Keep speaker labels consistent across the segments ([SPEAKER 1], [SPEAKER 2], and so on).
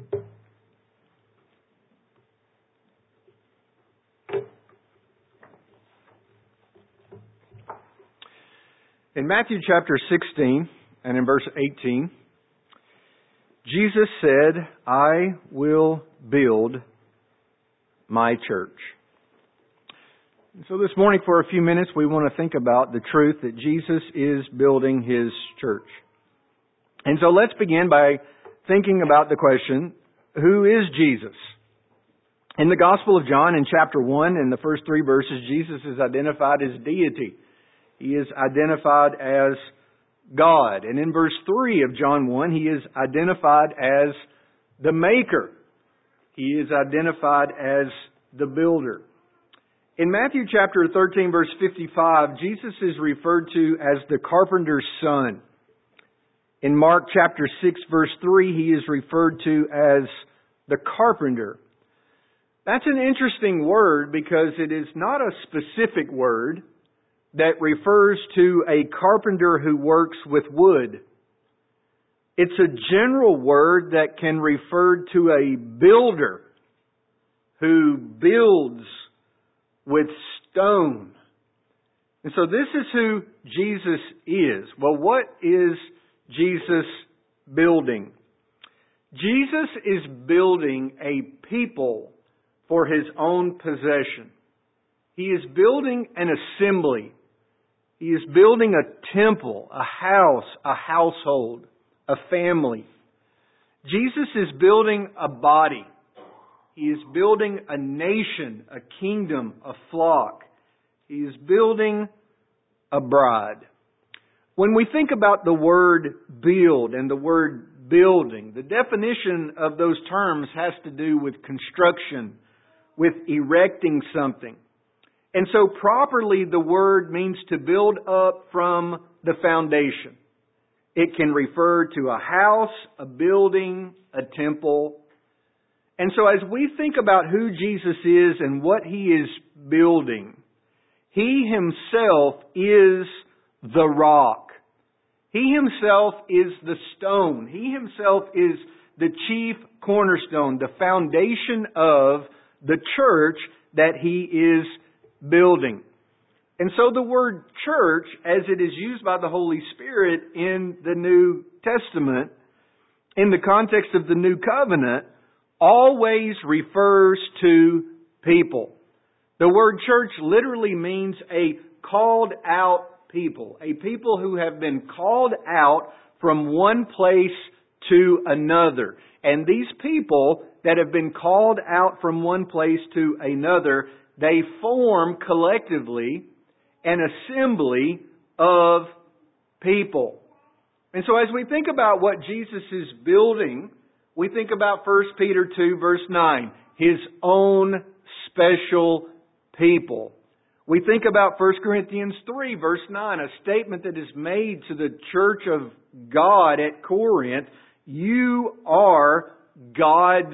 [SPEAKER 1] In Matthew chapter 16 and in verse 18, Jesus said, "I will build my church." And so this morning for a few minutes we want to think about the truth that Jesus is building His church. And so let's begin by thinking about the question, who is Jesus? In the Gospel of John in chapter 1, in the first 3 verses, Jesus is identified as deity. He is identified as God. And in verse 3 of John 1, He is identified as the Maker. He is identified as the Builder. In Matthew chapter 13, verse 55, Jesus is referred to as the carpenter's son. In Mark chapter 6, verse 3, He is referred to as the carpenter. That's an interesting word because it is not a specific word that refers to a carpenter who works with wood. It's a general word that can refer to a builder who builds with stone. And so this is who Jesus is. Well, what is Jesus building? Jesus is building a people for His own possession. He is building an assembly. He is building a temple, a house, a household, a family. Jesus is building a body. He is building a nation, a kingdom, a flock. He is building a bride. When we think about the word build and the word building, the definition of those terms has to do with construction, with erecting something. And so properly the word means to build up from the foundation. It can refer to a house, a building, a temple. And so as we think about who Jesus is and what He is building, He Himself is the rock. He Himself is the stone. He Himself is the chief cornerstone, the foundation of the church that He is building. And so the word church, as it is used by the Holy Spirit in the New Testament, in the context of the New Covenant, always refers to people. The word church literally means a called out people, a people who have been called out from one place to another. And these people that have been called out from one place to another, they form collectively an assembly of people. And so as we think about what Jesus is building, we think about 1 Peter 2 verse 9, His own special people. We think about 1 Corinthians 3 verse 9, a statement that is made to the church of God at Corinth, you are God's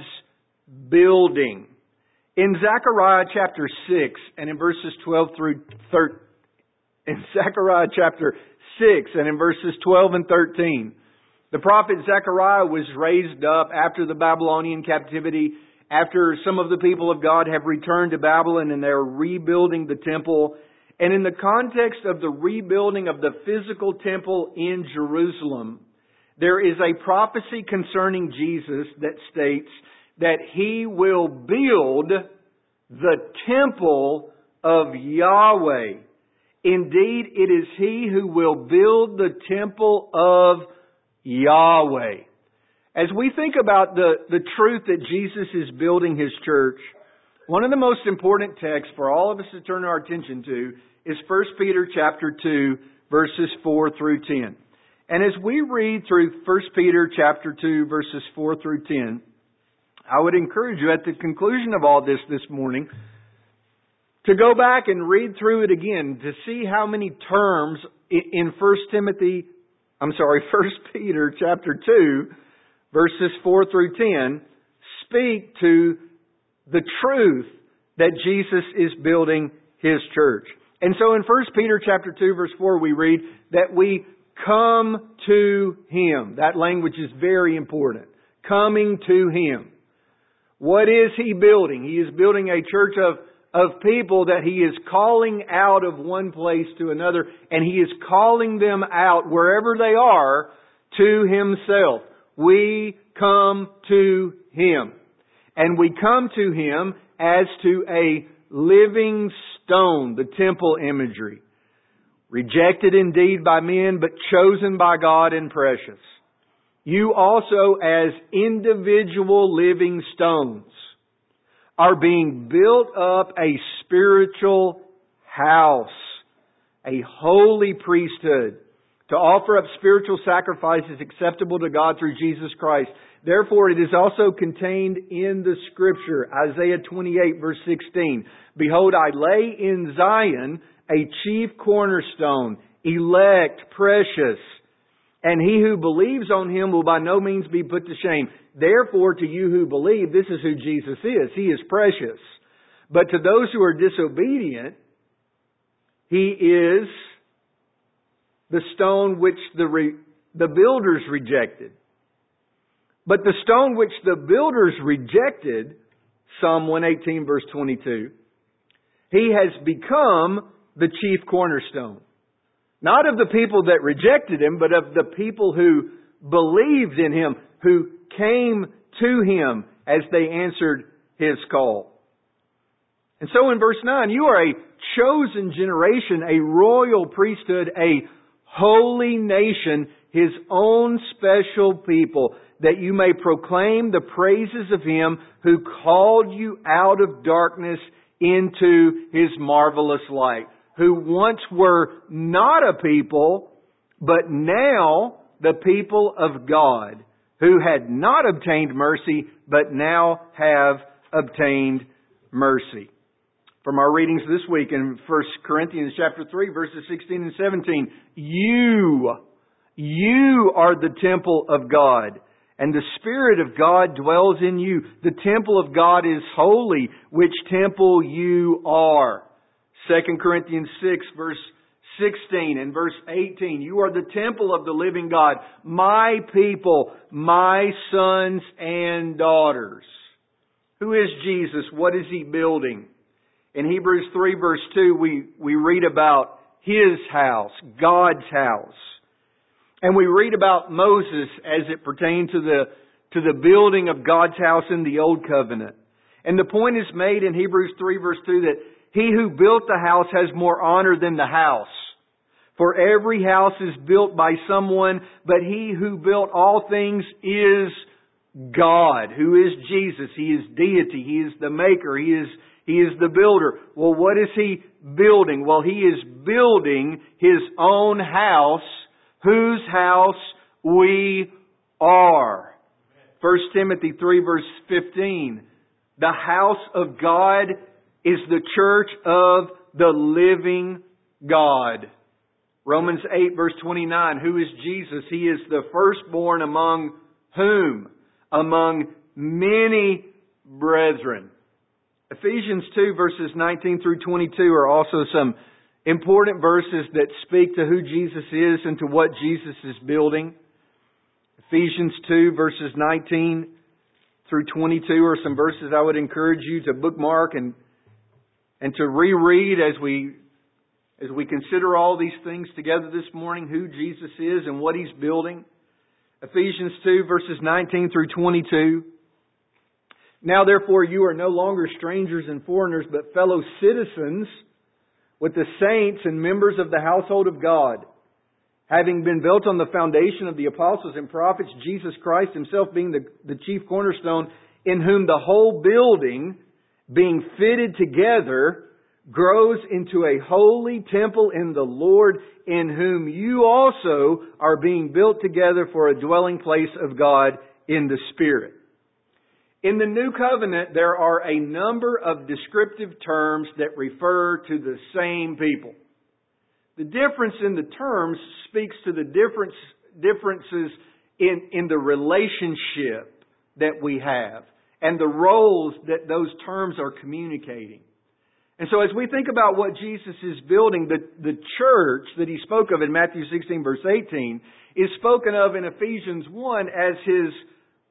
[SPEAKER 1] building. In Zechariah chapter 6 and in verses 12 through 13, in Zechariah chapter 6 and in verses 12 and 13, the prophet Zechariah was raised up after the Babylonian captivity, after some of the people of God have returned to Babylon and they're rebuilding the temple. And in the context of the rebuilding of the physical temple in Jerusalem, there is a prophecy concerning Jesus that states that He will build the temple of Yahweh. Indeed, it is He who will build the temple of Yahweh. As we think about the truth that Jesus is building His church, one of the most important texts for all of us to turn our attention to is 1 Peter chapter 2, verses 4 through 10. And as we read through 1 Peter chapter 2, verses 4 through 10, I would encourage you at the conclusion of all this morning to go back and read through it again to see how many terms in 1 Peter chapter 2, verses 4 through 10, speak to the truth that Jesus is building His church. And so in 1 Peter chapter 2, verse 4, we read that we come to Him. That language is very important. coming to Him. What is He building? He is building a church of people that He is calling out of one place to another, and He is calling them out wherever they are to Himself. We come to Him. And we come to Him as to a living stone, the temple imagery. Rejected indeed by men, but chosen by God and precious. You also, as individual living stones, are being built up a spiritual house, a holy priesthood, to offer up spiritual sacrifices acceptable to God through Jesus Christ. Therefore, it is also contained in the Scripture, Isaiah 28 verse 16. Behold, I lay in Zion a chief cornerstone, elect, precious, and he who believes on Him will by no means be put to shame. Therefore, to you who believe, this is who Jesus is. He is precious. But to those who are disobedient, He is the stone which the builders rejected. But the stone which the builders rejected, Psalm 118 verse 22, He has become the chief cornerstone. Not of the people that rejected Him, but of the people who believed in Him, who came to Him as they answered His call. And so in verse 9, you are a chosen generation, a royal priesthood, a holy nation, His own special people, that you may proclaim the praises of Him who called you out of darkness into His marvelous light. Who once were not a people, but now the people of God, who had not obtained mercy, but now have obtained mercy. From our readings this week in 1 Corinthians chapter 3, verses 16 and 17, you are the temple of God, and the Spirit of God dwells in you. The temple of God is holy, which temple you are. 2 Corinthians 6 verse 16 and verse 18. You are the temple of the living God, my people, my sons and daughters. Who is Jesus? What is He building? In Hebrews 3 verse 2 we read about His house, God's house. And we read about Moses as it pertained to the building of God's house in the Old Covenant. And the point is made in Hebrews 3 verse 2 that he who built the house has more honor than the house. For every house is built by someone, but He who built all things is God, who is Jesus. He is deity. He is the maker. He is the builder. Well, what is He building? Well, He is building His own house, whose house we are. 1 Timothy 3 verse 15. The house of God is the church of the living God. Romans 8 verse 29. Who is Jesus? He is the firstborn among whom? Among many brethren. Ephesians 2 verses 19 through 22 are also some important verses that speak to who Jesus is and to what Jesus is building. Ephesians 2 verses 19 through 22 are some verses I would encourage you to bookmark and to reread as we consider all these things together this morning, who Jesus is and what He's building. Ephesians 2 verses 19 through 22. Now therefore you are no longer strangers and foreigners, but fellow citizens with the saints and members of the household of God, having been built on the foundation of the apostles and prophets, Jesus Christ Himself being the chief cornerstone, in whom the whole building, being fitted together, grows into a holy temple in the Lord, in whom you also are being built together for a dwelling place of God in the Spirit. In the New Covenant, there are a number of descriptive terms that refer to the same people. The difference in the terms speaks to the differences in the relationship that we have and the roles that those terms are communicating. And so as we think about what Jesus is building, the church that He spoke of in Matthew 16 verse 18 is spoken of in Ephesians 1 as His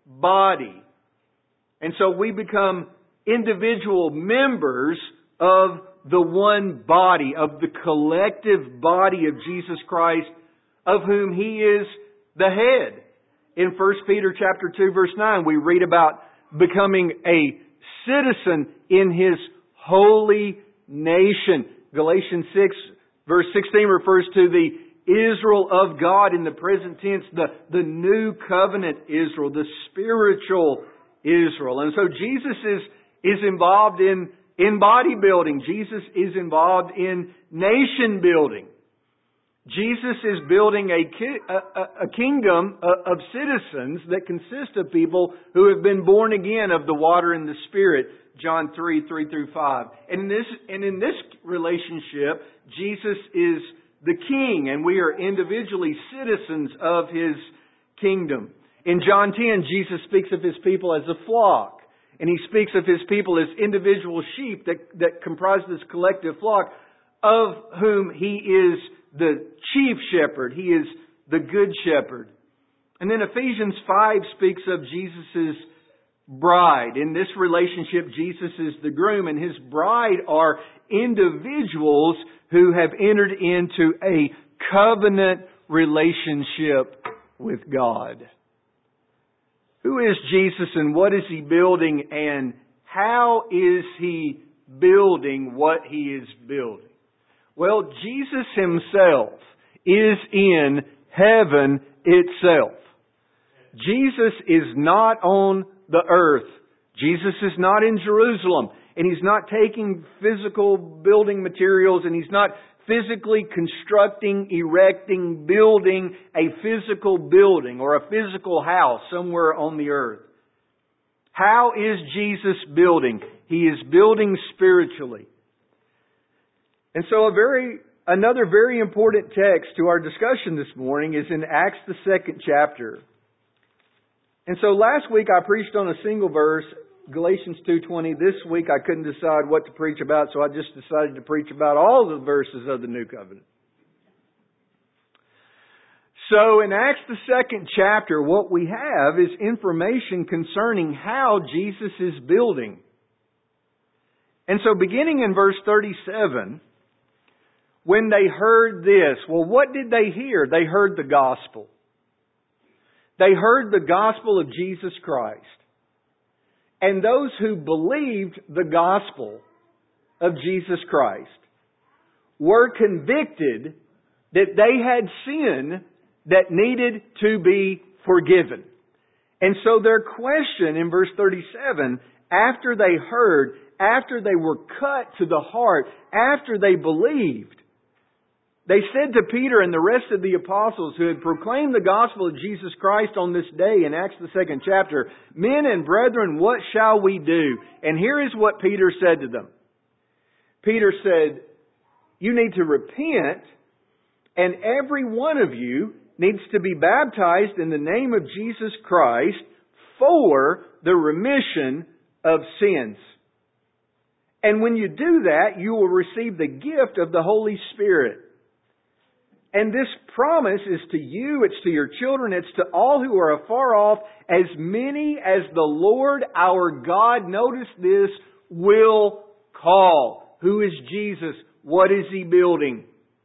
[SPEAKER 1] body. And so we become individual members of the one body, of the collective body of Jesus Christ, of whom He is the head. In 1 Peter chapter 2 verse 9, we read about becoming a citizen in His holy nation. Galatians 6 verse 16 refers to the Israel of God in the present tense, the new covenant Israel, the spiritual Israel. And so Jesus is involved in bodybuilding. Jesus is involved in nation building. Jesus is building a kingdom of citizens that consist of people who have been born again of the water and the Spirit. John 3:3-5. And in this relationship, Jesus is the King, and we are individually citizens of His kingdom. In John 10, Jesus speaks of His people as a flock, and He speaks of His people as individual sheep that comprise this collective flock, of whom He is the chief shepherd. He is the good shepherd. And then Ephesians 5 speaks of Jesus' bride. In this relationship, Jesus is the groom, and His bride are individuals who have entered into a covenant relationship with God. Who is Jesus, and what is He building, and how is He building what He is building? Well, Jesus Himself is in heaven itself. Jesus is not on the earth. Jesus is not in Jerusalem. And He's not taking physical building materials, and He's not physically constructing, erecting, building a physical building or a physical house somewhere on the earth. How is Jesus building? He is building spiritually. And so another very important text to our discussion this morning is in Acts the 2nd chapter. And so last week I preached on a single verse, Galatians 2:20. This week I couldn't decide what to preach about, so I just decided to preach about all the verses of the New Covenant. So in Acts the 2nd chapter, what we have is information concerning how Jesus is building. And so beginning in verse 37, when they heard this, well, what did they hear? They heard the gospel. They heard the gospel of Jesus Christ. And those who believed the gospel of Jesus Christ were convicted that they had sin that needed to be forgiven. And so their question in verse 37, after they heard, after they were cut to the heart, after they believed, they said to Peter and the rest of the apostles who had proclaimed the gospel of Jesus Christ on this day in Acts the 2nd chapter, "Men and brethren, what shall we do?" And here is what Peter said to them. Peter said, "You need to repent, and every one of you needs to be baptized in the name of Jesus Christ for the remission of sins. And when you do that, you will receive the gift of the Holy Spirit. And this promise is to you, it's to your children, it's to all who are afar off, as many as the Lord our God," notice this, "will call." Who is Jesus? What is He building?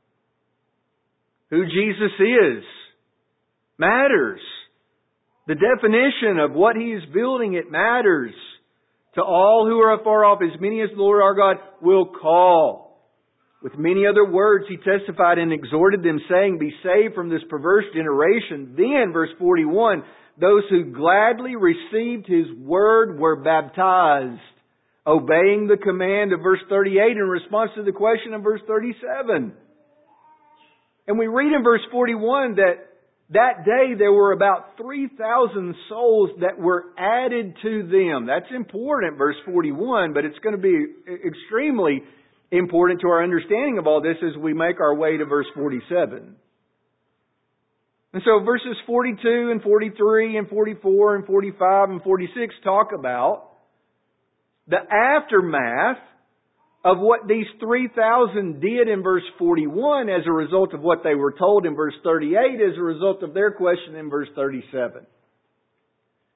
[SPEAKER 1] Who Jesus is matters. The definition of what He is building, it matters. To all who are afar off, as many as the Lord our God will call. With many other words, He testified and exhorted them, saying, "Be saved from this perverse generation." Then, verse 41, those who gladly received His word were baptized, obeying the command of verse 38 in response to the question of verse 37. And we read in verse 41 that day there were about 3,000 souls that were added to them. That's important, verse 41, but it's going to be extremely important to our understanding of all this as we make our way to verse 47. And so verses 42 and 43 and 44 and 45 and 46 talk about the aftermath of what these 3,000 did in verse 41 as a result of what they were told in verse 38 as a result of their question in verse 37.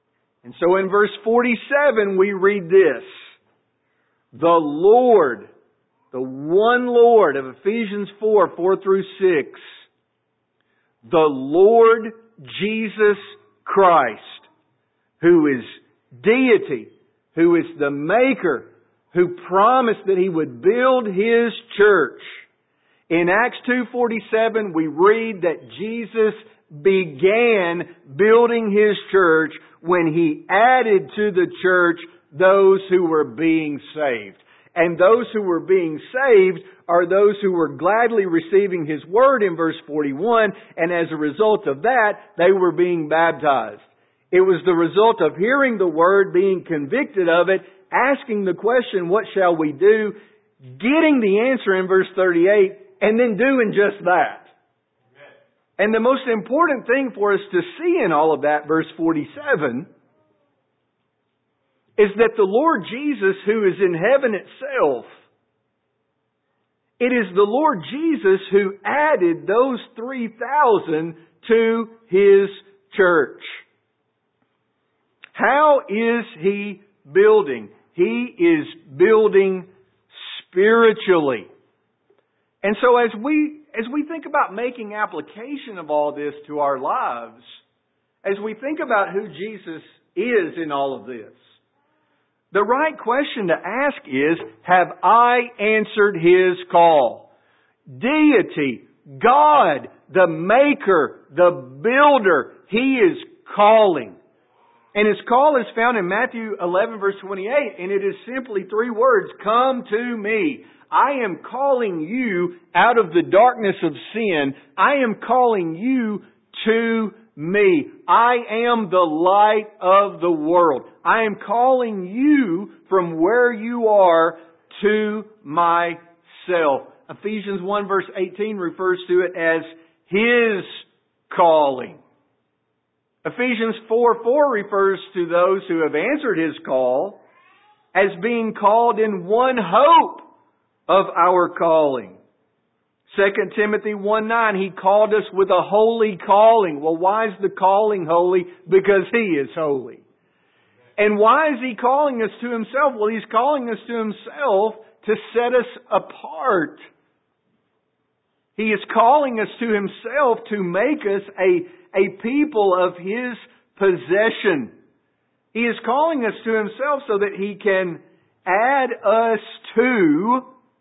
[SPEAKER 1] And so in verse 47 we read this. The Lord, the one Lord of Ephesians 4 through 6. The Lord Jesus Christ, who is deity, who is the Maker, who promised that He would build His church. In Acts 2:47 we read that Jesus began building His church when He added to the church those who were being saved. And those who were being saved are those who were gladly receiving His Word in verse 41, and as a result of that, they were being baptized. It was the result of hearing the Word, being convicted of it, asking the question, what shall we do? Getting the answer in verse 38, and then doing just that. And the most important thing for us to see in all of that, verse 47, is that the Lord Jesus, who is in heaven itself, it is the Lord Jesus who added those 3,000 to His church. How is He building? He is building spiritually. And so as we think about making application of all this to our lives, as we think about who Jesus is in all of this, the right question to ask is, have I answered His call? Deity, God, the Maker, the Builder, He is calling. And His call is found in Matthew 11 verse 28, and it is simply 3 words, come to me. I am calling you out of the darkness of sin. I am calling you to me. I am the light of the world. I am calling you from where you are to myself. Ephesians 1 verse 18 refers to it as His calling. Ephesians 4:4 refers to those who have answered His call as being called in one hope of our calling. 2 Timothy 1:9, He called us with a holy calling. Well, why is the calling holy? Because He is holy. And why is He calling us to Himself? Well, He's calling us to Himself to set us apart. He is calling us to Himself to make us a people of His possession. He is calling us to Himself so that He can add us to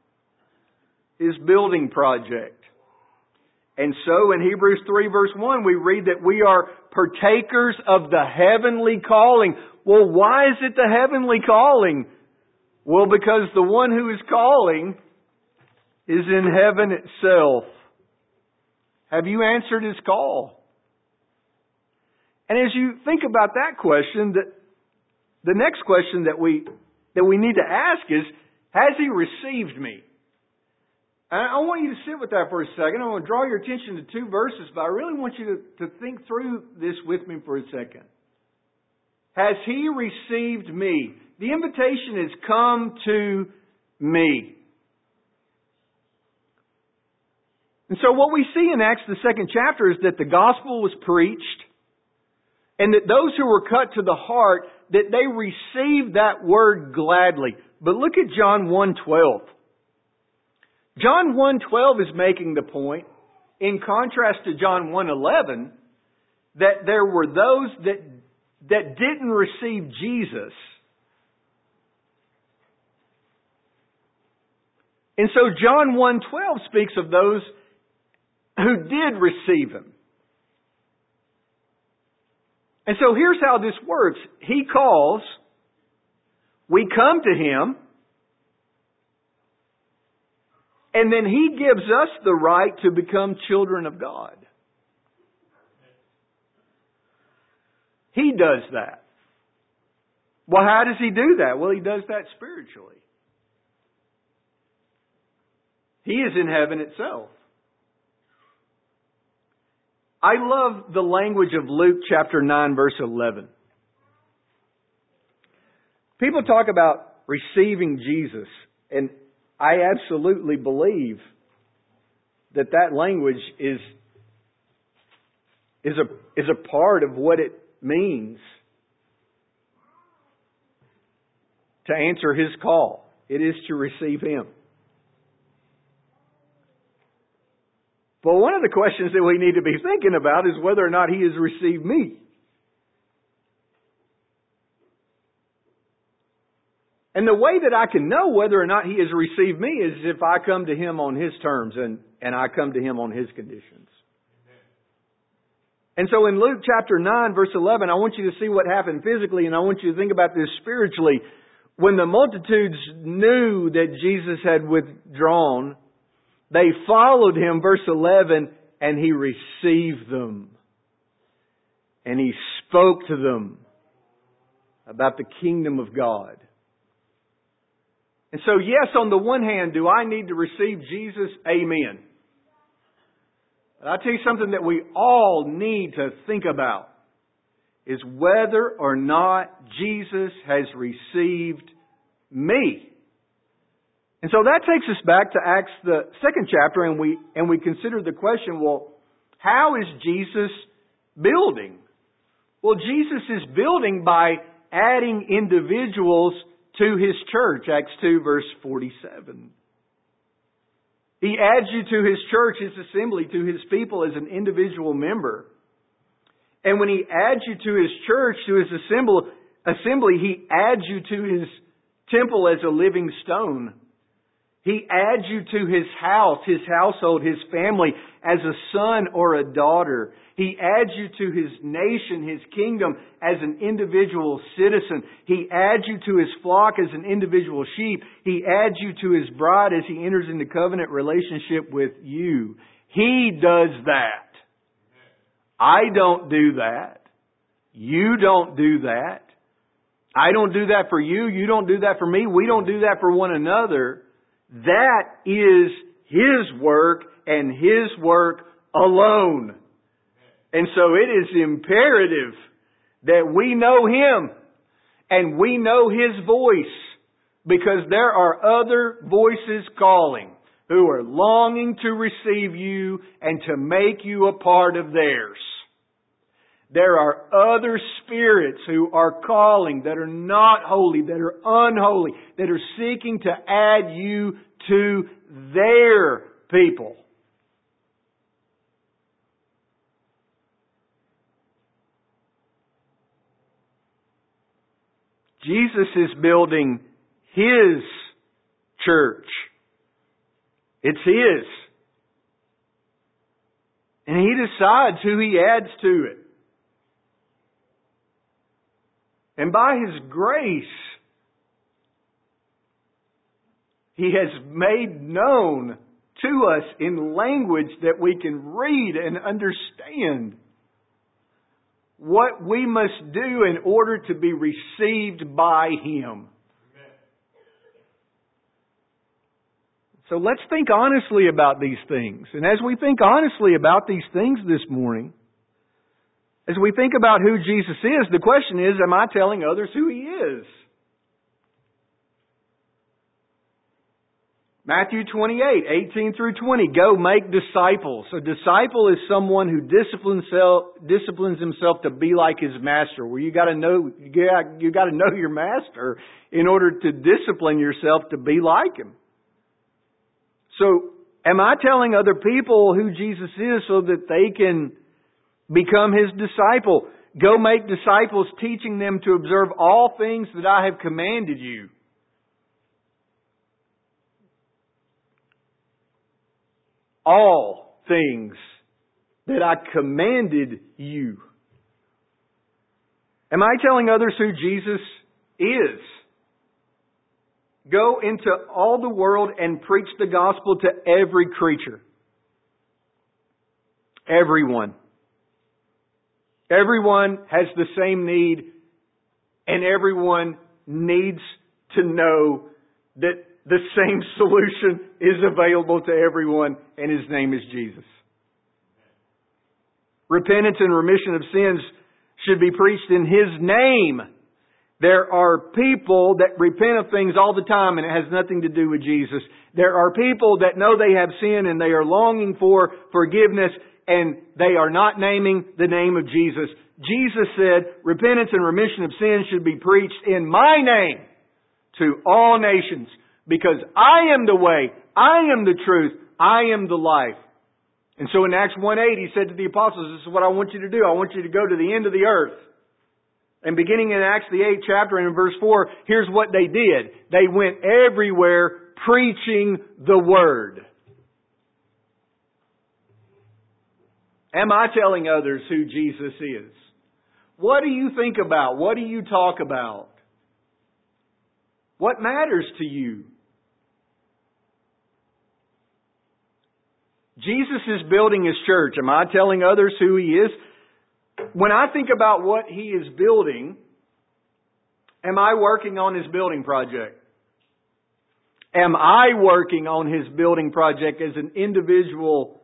[SPEAKER 1] His building project. And so in Hebrews 3 verse 1 we read that we are partakers of the heavenly calling. Well, why is it the heavenly calling? Well, because the one who is calling is in heaven itself. Have you answered His call? And as you think about that question, the next question that we need to ask is, has He received me? And I want you to sit with that for a second. I want to draw your attention to 2 verses, but I really want you to think through this with me for a second. Has He received me? The invitation is, come to me. And so what we see in Acts, the 2nd chapter, is that the gospel was preached, and that those who were cut to the heart, that they received that word gladly. But look at John 1:12. John 1:12 is making the point, in contrast to John 1:11, that there were those that didn't receive Jesus. And so John 1:12 speaks of those who did receive Him. And so here's how this works. He calls, we come to Him, and then He gives us the right to become children of God. He does that. Well, how does He do that? Well, He does that spiritually. He is in heaven itself. I love the language of Luke chapter 9 verse 11. People talk about receiving Jesus, and I absolutely believe that language is a part of what it means. to answer His call. It is to receive Him. But one of the questions that we need to be thinking about is whether or not He has received me. And the way that I can know whether or not He has received me is if I come to Him on His terms and I come to Him on His conditions. And so in Luke chapter 9, verse 11, I want you to see what happened physically, and I want you to think about this spiritually. When the multitudes knew that Jesus had withdrawn, they followed Him, verse 11, and He received them. And He spoke to them about the kingdom of God. And so, yes, on the one hand, do I need to receive Jesus? Amen. But I'll tell you something that we all need to think about is whether or not Jesus has received me. And so that takes us back to Acts, the 2nd chapter, and we consider the question, well, how is Jesus building? Well, Jesus is building by adding individuals to His church, Acts 2, verse 47. He adds you to His church, His assembly, to His people as an individual member. And when He adds you to His church, to His assembly, He adds you to His temple as a living stone. He adds you to His house, His household, His family as a son or a daughter. He adds you to His nation, His kingdom as an individual citizen. He adds you to His flock as an individual sheep. He adds you to His bride as He enters into covenant relationship with you. He does that. I don't do that. You don't do that. I don't do that for you. You don't do that for me. We don't do that for one another. That is His work and His work alone. And so it is imperative that we know Him and we know His voice, because there are other voices calling who are longing to receive you and to make you a part of theirs. There are other spirits who are calling that are not holy, that are unholy, that are seeking to add you to their people. Jesus is building His church. It's His. And He decides who He adds to it. And by His grace, He has made known to us in language that we can read and understand what we must do in order to be received by Him. So let's think honestly about these things. And as we think honestly about these things this morning, as we think about who Jesus is, the question is, am I telling others who He is? Matthew 28, 18 through 20, go make disciples. A disciple is someone who disciplines himself to be like his master. Well, you got to know your master in order to discipline yourself to be like Him. So, am I telling other people who Jesus is so that they can become His disciple? Go make disciples, teaching them to observe all things that I have commanded you. All things that I commanded you. Am I telling others who Jesus is? Go into all the world and preach the gospel to every creature. Everyone. Everyone has the same need, and everyone needs to know that the same solution is available to everyone, and His name is Jesus. Repentance and remission of sins should be preached in His name. There are people that repent of things all the time, and it has nothing to do with Jesus. There are people that know they have sin and they are longing for forgiveness, and they are not naming the name of Jesus. Jesus said, repentance and remission of sins should be preached in my name to all nations, because I am the way, I am the truth, I am the life. And so in Acts 1:8, He said to the apostles, this is what I want you to do. I want you to go to the end of the earth. And beginning in Acts the 8th chapter and in verse 4, here's what they did. They went everywhere preaching the Word. Am I telling others who Jesus is? What do you think about? What do you talk about? What matters to you? Jesus is building His church. Am I telling others who He is? When I think about what He is building, am I working on His building project? Am I working on His building project as an individual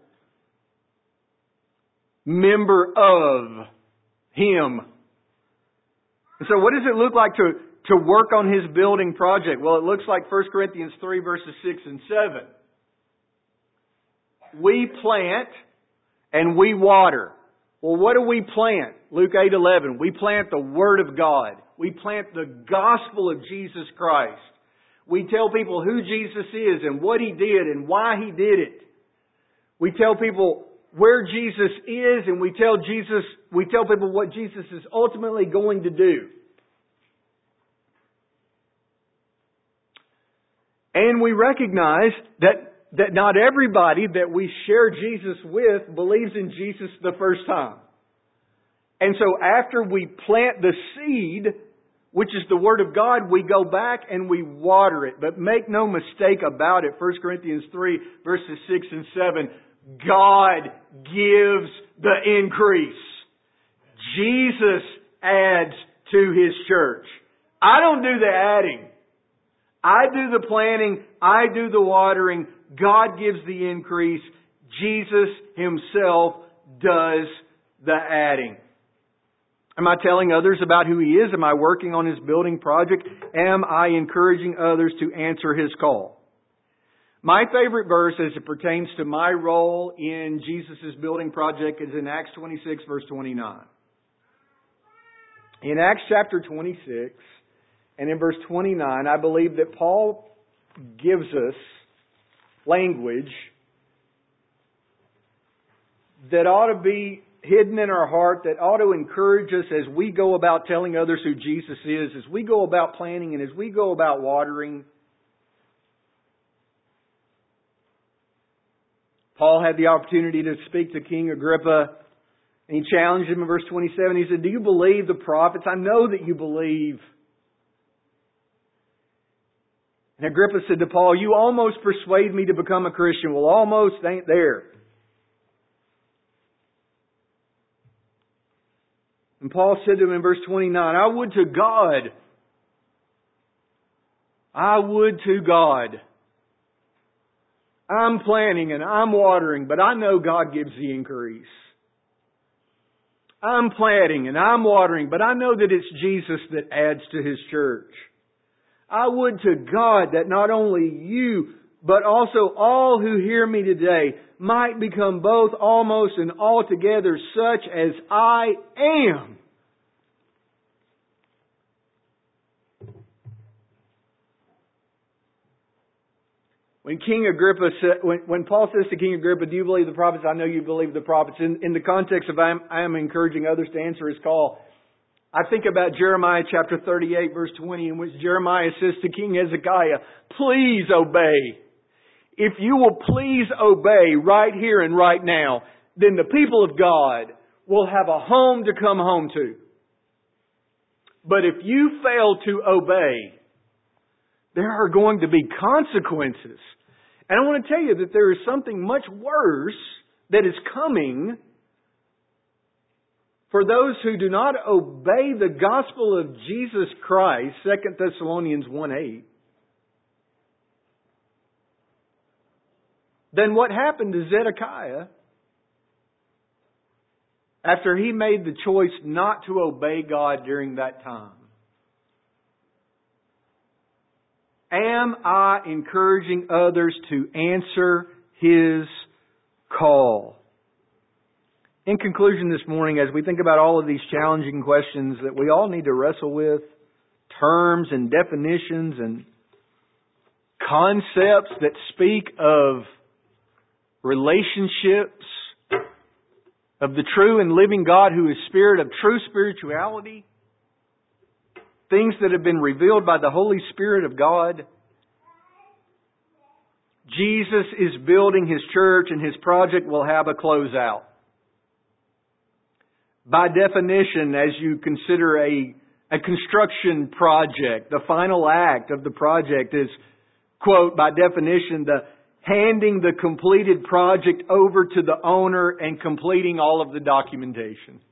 [SPEAKER 1] member of Him? And so what does it look like to work on His building project? Well, it looks like 1 Corinthians 3 verses 6 and 7. We plant and we water. Well, what do we plant? Luke 8:11. We plant the Word of God. We plant the gospel of Jesus Christ. We tell people who Jesus is and what He did and why He did it. We tell people where Jesus is, and we tell people what Jesus is ultimately going to do. And we recognize that not everybody that we share Jesus with believes in Jesus the first time. And so after we plant the seed, which is the Word of God, we go back and we water it. But make no mistake about it, 1 Corinthians 3 verses 6 and 7, God gives the increase. Jesus adds to His church. I don't do the adding. I do the planting. I do the watering. God gives the increase. Jesus Himself does the adding. Am I telling others about who He is? Am I working on His building project? Am I encouraging others to answer His call? My favorite verse as it pertains to my role in Jesus' building project is in Acts 26 verse 29. In Acts chapter 26 and in verse 29, I believe that Paul gives us language that ought to be hidden in our heart, that ought to encourage us as we go about telling others who Jesus is, as we go about planting and as we go about watering. Paul had the opportunity to speak to King Agrippa, and he challenged him in verse 27. He said, "Do you believe the prophets? I know that you believe." And Agrippa said to Paul, "You almost persuade me to become a Christian." Well, almost ain't there. And Paul said to him in verse 29, I would to God. I'm planting and I'm watering, but I know God gives the increase. I'm planting and I'm watering, but I know that it's Jesus that adds to His church. I would to God that not only you, but also all who hear me today might become both almost and altogether such as I am. When Paul says to King Agrippa, "Do you believe the prophets?" I know you believe the prophets. In the context of I am encouraging others to answer his call, I think about Jeremiah chapter 38 verse 20, in which Jeremiah says to King Hezekiah, "Please obey. If you will please obey right here and right now, then the people of God will have a home to come home to. But if you fail to obey, there are going to be consequences." And I want to tell you that there is something much worse that is coming for those who do not obey the gospel of Jesus Christ, 2 Thessalonians 1:8. Then what happened to Zedekiah after he made the choice not to obey God during that time? Am I encouraging others to answer His call? In conclusion this morning, as we think about all of these challenging questions that we all need to wrestle with, terms and definitions and concepts that speak of relationships, of the true and living God who is Spirit, of true spirituality, things that have been revealed by the Holy Spirit of God. Jesus is building His church, and His project will have a closeout. By definition, as you consider a construction project, the final act of the project is, quote, by definition, the handing the completed project over to the owner and completing all of the documentation.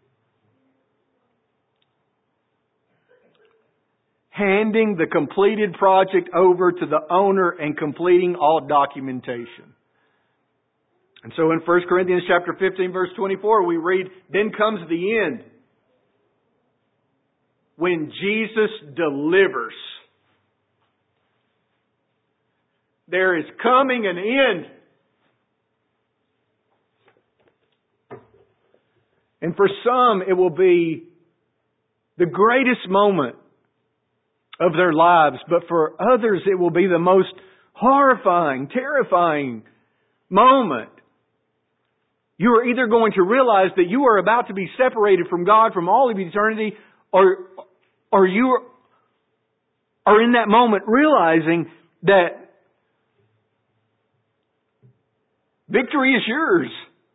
[SPEAKER 1] Handing the completed project over to the owner and completing all documentation. And so in 1 Corinthians chapter 15, verse 24, we read, then comes the end, when Jesus delivers. There is coming an end. And for some, it will be the greatest moment of their lives. But for others, it will be the most horrifying, terrifying moment. You are either going to realize that you are about to be separated from God from all of eternity, or you are in that moment realizing that victory is yours.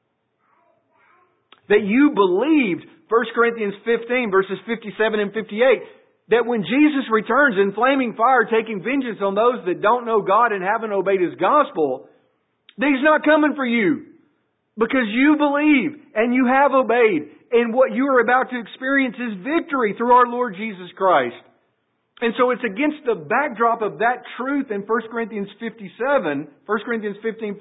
[SPEAKER 1] That you believed, 1 Corinthians 15 verses 57 and 58, that when Jesus returns in flaming fire taking vengeance on those that don't know God and haven't obeyed His gospel, that He's not coming for you. Because you believe and you have obeyed. And what you are about to experience is victory through our Lord Jesus Christ. And so it's against the backdrop of that truth in 1 Corinthians 57, 1 Corinthians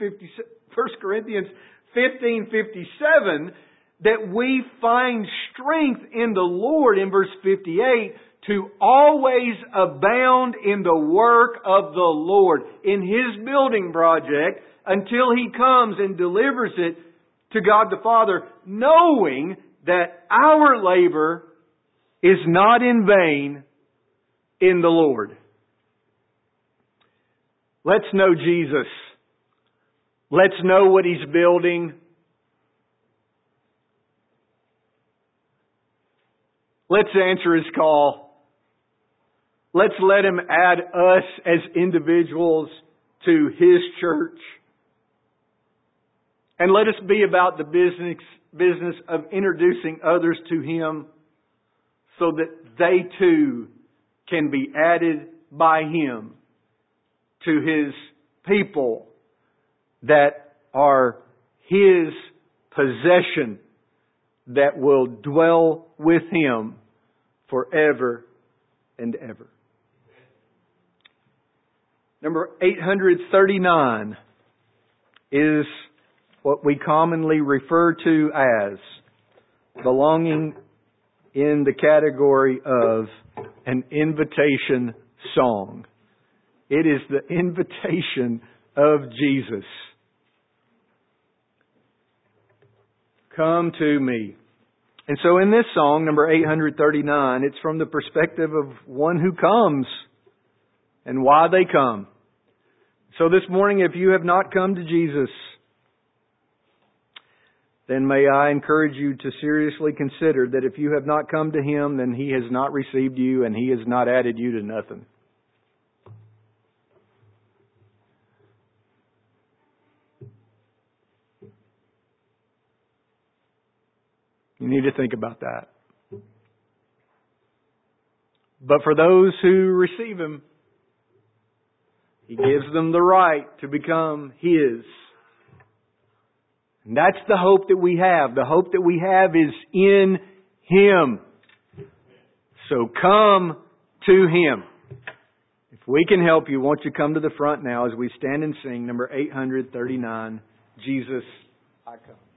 [SPEAKER 1] 15:57, that we find strength in the Lord in verse 58 to always abound in the work of the Lord, in His building project, until He comes and delivers it to God the Father, knowing that our labor is not in vain in the Lord. Let's know Jesus. Let's know what He's building. Let's answer His call. Let's let Him add us as individuals to His church. And let us be about the business of introducing others to Him so that they too can be added by Him to His people that are His possession, that will dwell with Him forever and ever. Number 839 is what we commonly refer to as belonging in the category of an invitation song. It is the invitation of Jesus. Come to me. And so in this song, number 839, it's from the perspective of one who comes and why they come. So this morning, if you have not come to Jesus, then may I encourage you to seriously consider that if you have not come to Him, then He has not received you and He has not added you to nothing. You need to think about that. But for those who receive Him, He gives them the right to become His. And that's the hope that we have. The hope that we have is in Him. So come to Him. If we can help you, won't you come to the front now as we stand and sing number 839, Jesus, I Come.